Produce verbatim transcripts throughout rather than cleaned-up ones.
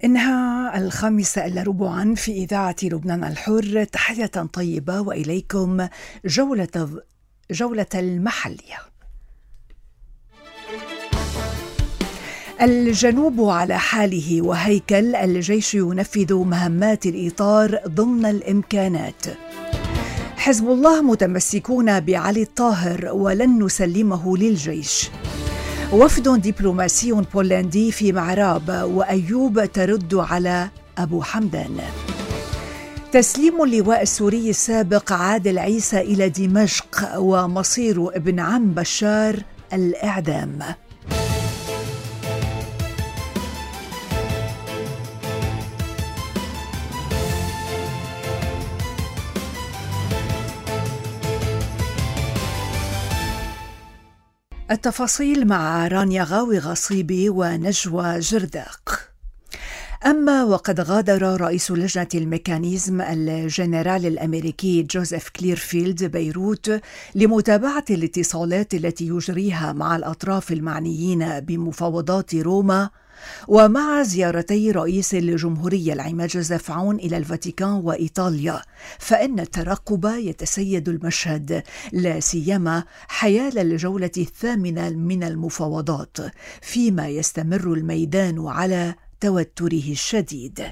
إنها الخامسة إلا ربعا في إذاعة لبنان الحر. تحية طيبة وإليكم جولة جولة المحلية. الجنوب على حاله وهيكل الجيش ينفذ مهمات الإطار ضمن الإمكانات. حزب الله متمسكون بعلي الطاهر ولن نسلمه للجيش. وفد دبلوماسي بولندي في معراب وأيوب ترد على أبو حمدان. تسليم اللواء السوري السابق عادل عيسى إلى دمشق ومصير ابن عم بشار الإعدام. التفاصيل مع رانيا غاوي غصيبي ونجوى جرداق. أما وقد غادر رئيس لجنة الميكانيزم الجنرال الأمريكي جوزيف كليرفيلد بيروت لمتابعة الاتصالات التي يجريها مع الأطراف المعنيين بمفاوضات روما، ومع زيارتي رئيس الجمهورية العماد جوزيف عون إلى الفاتيكان وإيطاليا، فإن الترقب يتسيد المشهد، لا سيما حيال الجولة الثامنة من المفاوضات، فيما يستمر الميدان على توتره الشديد.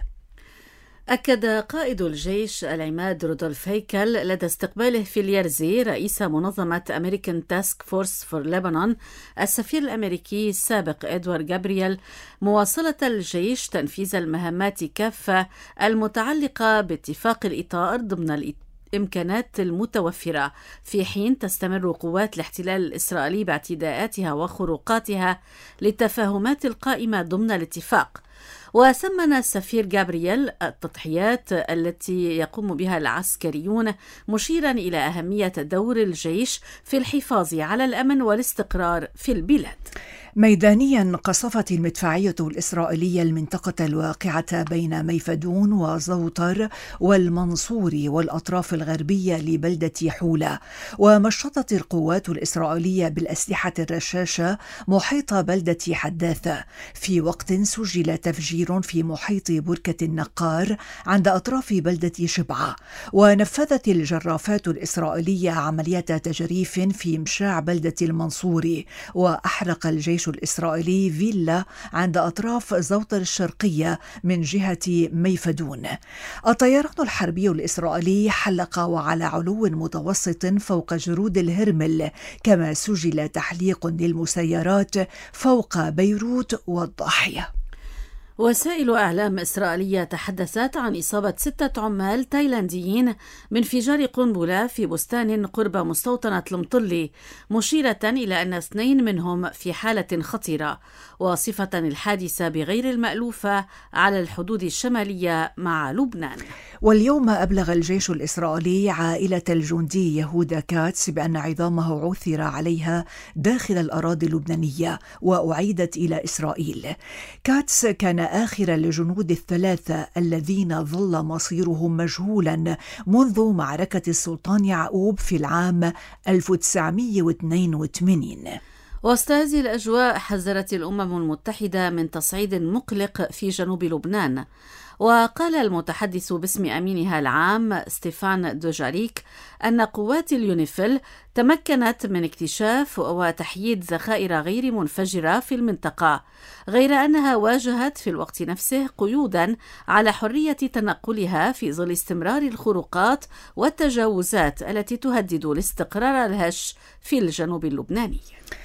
أكد قائد الجيش العماد رودولف هيكل لدى استقباله في اليرزي رئيس منظمة أمريكان تاسك فورس فور لبنان السفير الأمريكي السابق إدوارد جابرييل مواصلة الجيش تنفيذ المهمات كافة المتعلقة باتفاق الإطار ضمن الإمكانات المتوفرة، في حين تستمر قوات الاحتلال الإسرائيلي باعتداءاتها وخروقاتها للتفاهمات القائمة ضمن الاتفاق. وثمن السفير جابرييل التضحيات التي يقوم بها العسكريون، مشيرا إلى أهمية دور الجيش في الحفاظ على الأمن والاستقرار في البلاد. ميدانيا، قصفت المدفعية الإسرائيلية المنطقة الواقعة بين ميفدون وزوطر والمنصوري والأطراف الغربية لبلدة حولة، ومشطت القوات الإسرائيلية بالأسلحة الرشاشة محيط بلدة حداثة، في وقت سجل تفجير في محيط بركة النقار عند أطراف بلدة شبعة. ونفذت الجرافات الإسرائيلية عملية تجريف في مشاع بلدة المنصوري، وأحرق الجيش الإسرائيلي فيلا عند أطراف زوطر الشرقية من جهة ميفدون. الطيران الحربي الإسرائيلي حلق وعلى علو متوسط فوق جرود الهرمل، كما سجل تحليق للمسيرات فوق بيروت والضاحية. وسائل أعلام إسرائيلية تحدثت عن إصابة ستة عمال تايلانديين بانفجار قنبلة في بستان قرب مستوطنة المطلي، مشيرة إلى أن اثنين منهم في حالة خطيرة، وصفة الحادثة بغير المألوفة على الحدود الشمالية مع لبنان. واليوم أبلغ الجيش الإسرائيلي عائلة الجندي يهودا كاتس بأن عظامه عثر عليها داخل الأراضي اللبنانية وأعيدت إلى إسرائيل. كاتس كان آخر الجنود الثلاثة الذين ظل مصيرهم مجهولا منذ معركة السلطان يعقوب في العام ألف وتسعمئة واثنين وثمانين. وسط هذه الأجواء حذرت الأمم المتحدة من تصعيد مقلق في جنوب لبنان. وقال المتحدث باسم أمينها العام ستيفان دوجاريك أن قوات اليونيفيل تمكنت من اكتشاف وتحييد ذخائر غير منفجرة في المنطقة، غير أنها واجهت في الوقت نفسه قيودا على حرية تنقلها في ظل استمرار الخروقات والتجاوزات التي تهدد الاستقرار الهش في الجنوب اللبناني.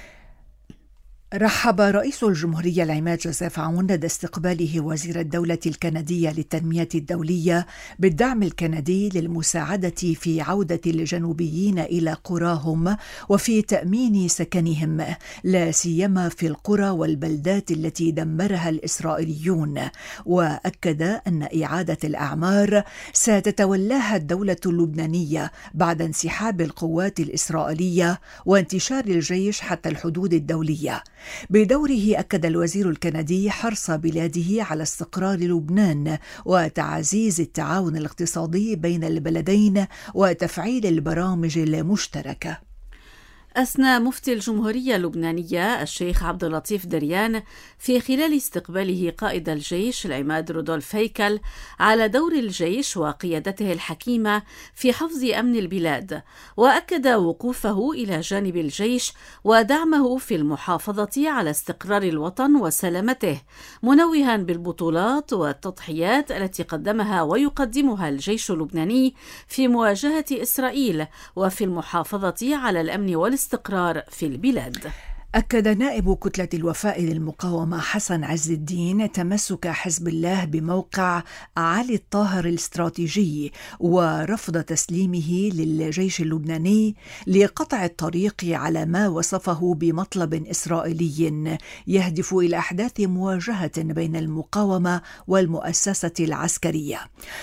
رحب رئيس الجمهورية العماد جوزيف عون لدى استقباله وزير الدولة الكندية للتنمية الدولية بالدعم الكندي للمساعدة في عودة الجنوبيين إلى قراهم وفي تأمين سكنهم، لا سيما في القرى والبلدات التي دمرها الإسرائيليون. وأكد أن إعادة الأعمار ستتولاها الدولة اللبنانية بعد انسحاب القوات الإسرائيلية وانتشار الجيش حتى الحدود الدولية. بدوره أكد الوزير الكندي حرص بلاده على استقرار لبنان وتعزيز التعاون الاقتصادي بين البلدين وتفعيل البرامج المشتركة. أثنى مفتي الجمهورية اللبنانية الشيخ عبد اللطيف دريان في خلال استقباله قائد الجيش العماد رودولف هيكل على دور الجيش وقيادته الحكيمة في حفظ أمن البلاد، وأكد وقوفه إلى جانب الجيش ودعمه في المحافظة على استقرار الوطن وسلامته، منوها بالبطولات والتضحيات التي قدمها ويقدمها الجيش اللبناني في مواجهة إسرائيل وفي المحافظة على الأمن والاستقرار استقرار في البلاد. أكد نائب كتلة الوفاء للمقاومة حسن عز الدين تمسك حزب الله بموقع علي الطاهر الاستراتيجي ورفض تسليمه للجيش اللبناني لقطع الطريق على ما وصفه بمطلب إسرائيلي يهدف إلى أحداث مواجهة بين المقاومة والمؤسسة العسكرية.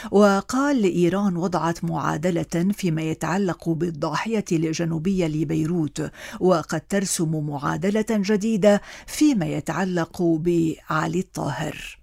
وقال إيران وضعت معادلة فيما يتعلق بالضاحية الجنوبية لبيروت، وقد ترسم معادلة جديدة فيما يتعلق بعلي الطاهر.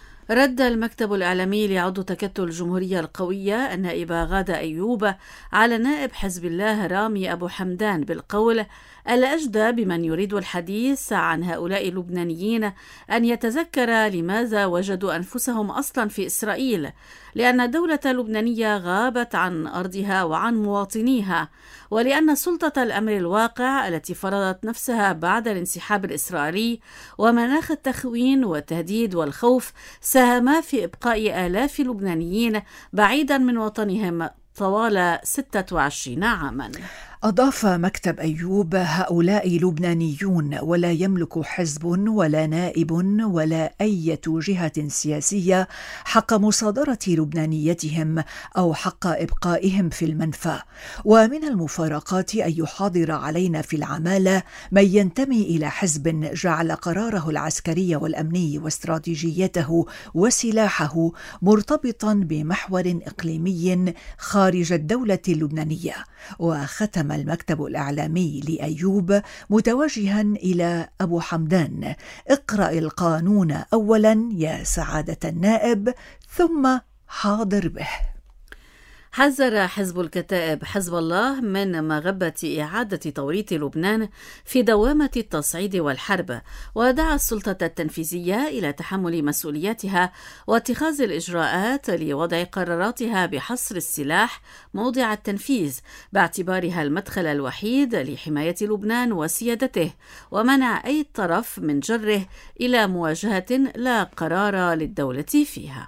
رد المكتب الإعلامي لعضو تكتل الجمهورية القوية النائب غادة أيوب على نائب حزب الله رامي أبو حمدان بالقول: الأجدى بمن يريد الحديث عن هؤلاء اللبنانيين أن يتذكر لماذا وجدوا أنفسهم أصلا في إسرائيل، لأن الدولة اللبنانية غابت عن أرضها وعن مواطنيها، ولأن سلطة الأمر الواقع التي فرضت نفسها بعد الانسحاب الإسرائيلي ومناخ التخوين والتهديد والخوف ساهما في إبقاء آلاف لبنانيين بعيدا من وطنهم طوال ستة وعشرين عاما. أضاف مكتب أيوب: هؤلاء لبنانيون ولا يملك حزب ولا نائب ولا أي جهة سياسية حق مصادرة لبنانيتهم أو حق إبقائهم في المنفى، ومن المفارقات أن يحاضر علينا في العمالة من ينتمي إلى حزب جعل قراره العسكري والأمني واستراتيجيته وسلاحه مرتبطا بمحور إقليمي خارج الدولة اللبنانية. وختم المكتب الإعلامي لأيوب متوجها إلى أبو حمدان: اقرأ القانون أولا يا سعادة النائب ثم حاضر به. حذر حزب الكتائب حزب الله من مغبة إعادة توريط لبنان في دوامة التصعيد والحرب، ودعا السلطة التنفيذية إلى تحمل مسؤولياتها واتخاذ الإجراءات لوضع قراراتها بحصر السلاح موضع التنفيذ، باعتبارها المدخل الوحيد لحماية لبنان وسيادته، ومنع أي طرف من جره إلى مواجهة لا قرار للدولة فيها.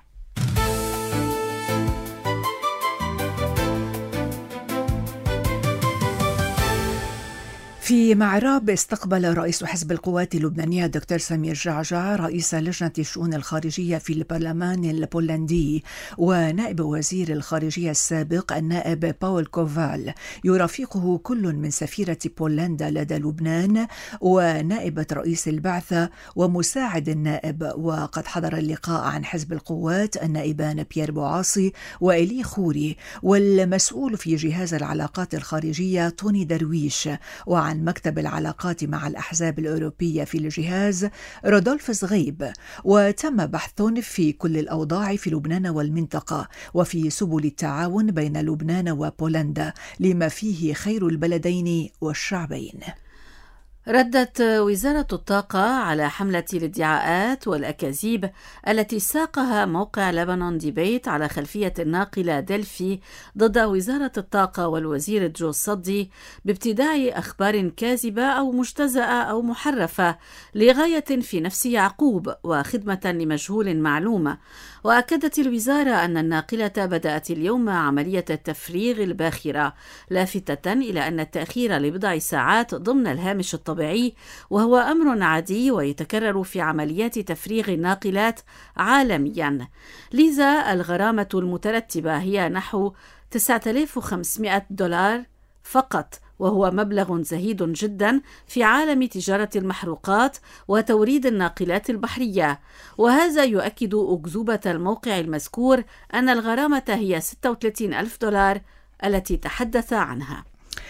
في معراب استقبل رئيس حزب القوات اللبنانية الدكتور سمير جعجع رئيس لجنة الشؤون الخارجية في البرلمان البولندي ونائب وزير الخارجية السابق النائب باول كوفال، يرافقه كل من سفيرة بولندا لدى لبنان ونائبة رئيس البعثة ومساعد النائب. وقد حضر اللقاء عن حزب القوات النائبان بيير بوعاصي وإلي خوري، والمسؤول في جهاز العلاقات الخارجية توني درويش، وعن مكتب العلاقات مع الأحزاب الأوروبية في الجهاز رودولف زغيب. وتم بحث في كل الأوضاع في لبنان والمنطقة وفي سبل التعاون بين لبنان وبولندا لما فيه خير البلدين والشعبين. ردت وزارة الطاقة على حملة الادعاءات والأكاذيب التي ساقها موقع لبنان ديبيت على خلفية الناقلة دلفي ضد وزارة الطاقة والوزير جو الصدي بابتداع أخبار كاذبة أو مجتزأة أو محرفة لغاية في نفس يعقوب وخدمة لمجهول معلومة. وأكدت الوزارة أن الناقلة بدأت اليوم عملية التفريغ الباخرة، لافتة إلى أن التأخير لبضع ساعات ضمن الهامش الطبيعي وهو أمر عادي ويتكرر في عمليات تفريغ الناقلات عالميا. لذا الغرامة المترتبة هي نحو تسعة آلاف وخمسمائة دولار فقط، وهو مبلغ زهيد جدا في عالم تجارة المحروقات وتوريد الناقلات البحرية. وهذا يؤكد أكذوبة الموقع المذكور أن الغرامة هي ستة وثلاثين ألف دولار التي تحدث عنها.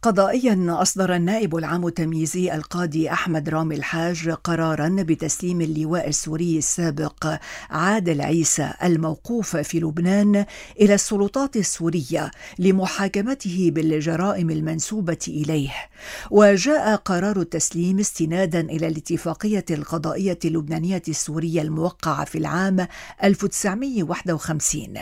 قضائيا أصدر النائب العام التمييزي القاضي أحمد رامي الحاج قرارا بتسليم اللواء السوري السابق عادل عيسى الموقوف في لبنان إلى السلطات السورية لمحاكمته بالجرائم المنسوبة إليه. وجاء قرار التسليم استنادا إلى الاتفاقية القضائية اللبنانية السورية الموقعة في العام ألف وتسعمائة وواحد وخمسين.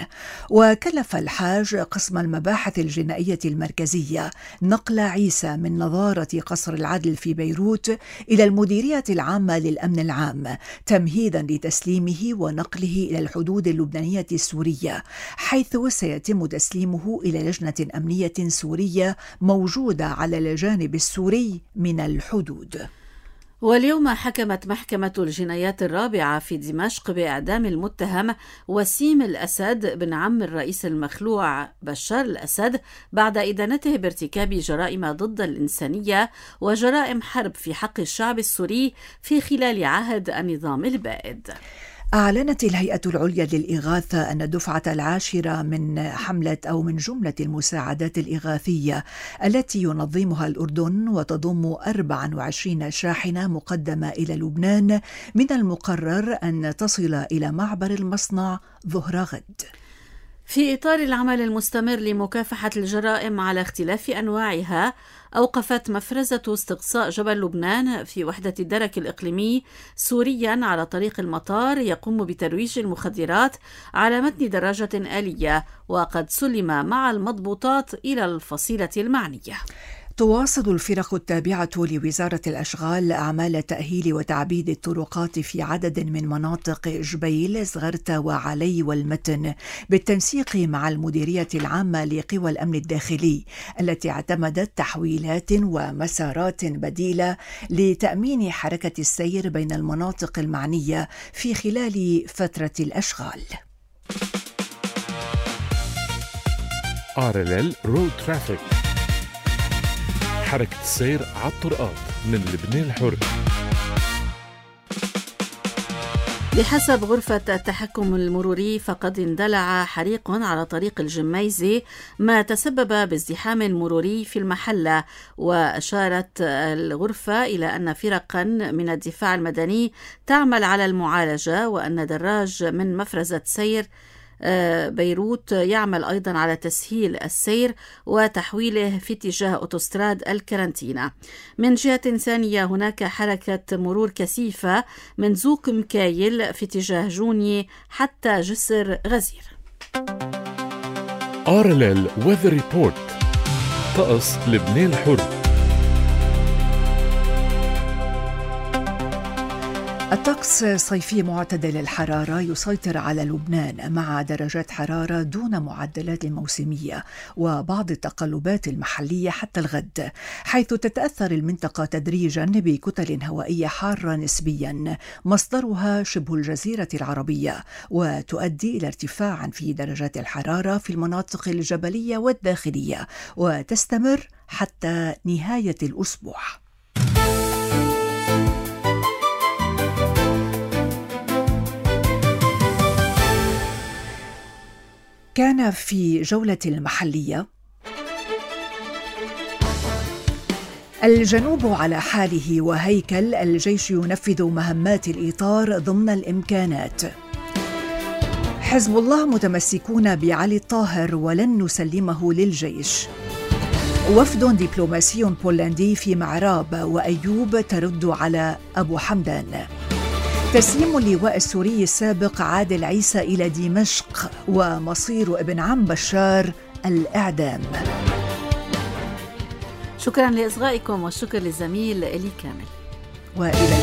وكلف الحاج قسم المباحث الجنائية المركزية نقل عيسى من نظارة قصر العدل في بيروت إلى المديرية العامة للأمن العام تمهيدا لتسليمه ونقله إلى الحدود اللبنانية السورية، حيث سيتم تسليمه إلى لجنة أمنية سورية موجودة على الجانب السوري من الحدود. واليوم حكمت محكمة الجنايات الرابعة في دمشق بإعدام المتهم وسيم الأسد بن عم الرئيس المخلوع بشار الأسد بعد إدانته بارتكاب جرائم ضد الإنسانية وجرائم حرب في حق الشعب السوري في خلال عهد النظام البائد. أعلنت الهيئة العليا للإغاثة أن الدفعة العاشرة من حملة أو من جملة المساعدات الإغاثية التي ينظمها الأردن وتضم أربعة وعشرين شاحنة مقدمة إلى لبنان من المقرر أن تصل إلى معبر المصنع ظهر غد. في إطار العمل المستمر لمكافحة الجرائم على اختلاف أنواعها، أوقفت مفرزة استقصاء جبل لبنان في وحدة الدرك الإقليمي سوريا على طريق المطار يقوم بترويج المخدرات على متن دراجة آلية، وقد سلم مع المضبوطات إلى الفصيلة المعنية. تواصل الفرق التابعة لوزارة الأشغال أعمال تأهيل وتعبيد الطرقات في عدد من مناطق جبيل، زغرتة وعلي والمتن بالتنسيق مع المديرية العامة لقوى الأمن الداخلي التي اعتمدت تحويلات ومسارات بديلة لتأمين حركة السير بين المناطق المعنية في خلال فترة الأشغال. آر إل إل Road Traffic، حركة السير على الطرقات من لبنان الحر. بحسب غرفة التحكم المروري فقد اندلع حريق على طريق الجميزي ما تسبب بازدحام مروري في المحلة، وأشارت الغرفة إلى أن فرقا من الدفاع المدني تعمل على المعالجة، وأن دراج من مفرزة سير بيروت يعمل أيضا على تسهيل السير وتحويله في اتجاه أوتوستراد الكرنتينا. من جهة ثانية هناك حركة مرور كثيفة من زوق مكايل في اتجاه جوني حتى جسر غزير. آر إل إل Weather Report، طقس لبنان الحر. الطقس صيفي معتدل الحرارة يسيطر على لبنان مع درجات حرارة دون معدلات الموسمية وبعض التقلبات المحلية حتى الغد، حيث تتأثر المنطقة تدريجا بكتل هوائية حارة نسبيا مصدرها شبه الجزيرة العربية، وتؤدي إلى ارتفاع في درجات الحرارة في المناطق الجبلية والداخلية، وتستمر حتى نهاية الأسبوع. كان في جولة المحلية: الجنوب على حاله وهيكل، الجيش ينفذ مهمات الإطار ضمن الإمكانات. حزب الله متمسكون بعلي الطاهر ولن نسلمه للجيش. وفد دبلوماسي بولندي في معراب، وأيوب ترد على أبو حمدان. تسليم اللواء السوري السابق عادل عيسى إلى دمشق، ومصير ابن عم بشار الإعدام. شكرا لإصغائكم، والشكر للزميل إلي كامل. وإلى